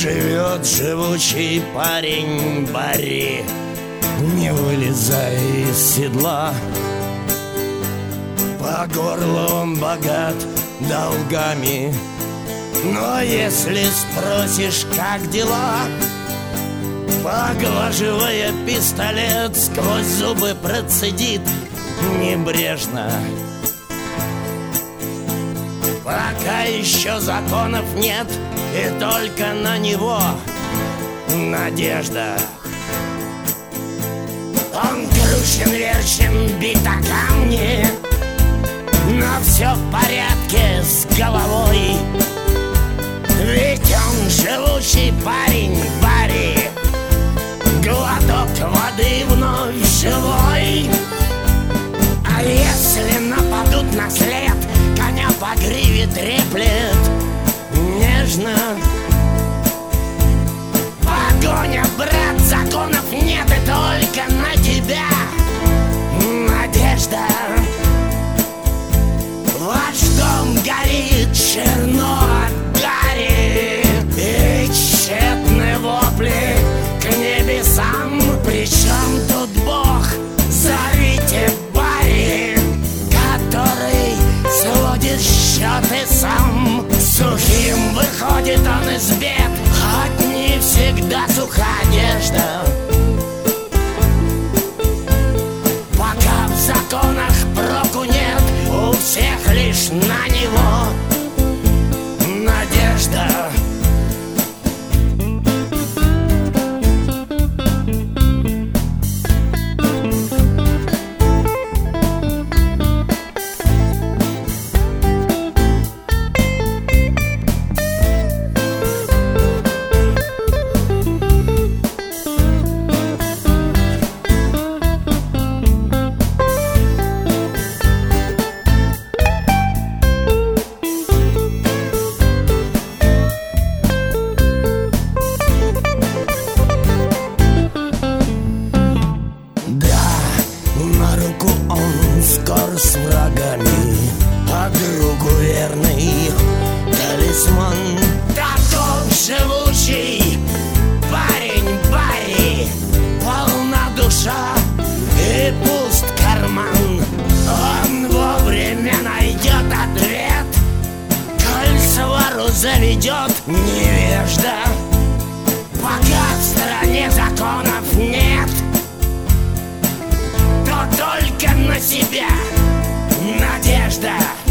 Живет живучий парень Барри, не вылезая из седла. По горло он богат долгами, но если спросишь, как дела, поглаживая пистолет, сквозь зубы процедит небрежно: пока еще законов нет, и только на него надежда. Он кручен, верчен, бит о камни, но все в порядке с головой. Ведь он живучий парень Барри, глоток воды вновь живой. А если нападут на след, коня по гриве треплет нежно: погоня, брат, законов нет, и только на тебя надежда. Ваш дом горит черно от гари, и тщетные вопли к небесам. Причем тут Бог? Зовите Барри, который сводит счеты сам. Сухим выходит он из бед, хоть не всегда суха одежда. Пока в законах проку нет, у всех лишь на него надежда. Скоро с врагами, а другу верный талисман. Таков живучий парень Барри, полна душа и пуст карман. Он вовремя найдет ответ, коль свару заведет невежда. Пока в стране законов нет, то только на себя надежда.